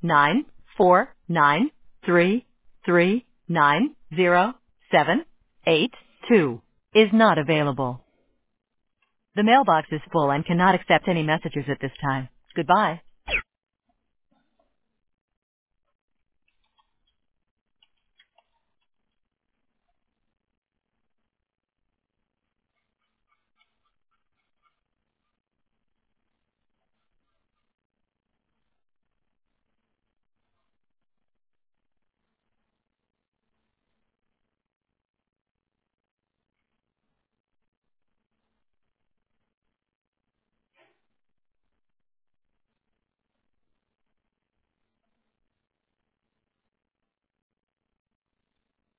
94933390782 is not available. The mailbox is full and cannot accept any messages at this time. Goodbye.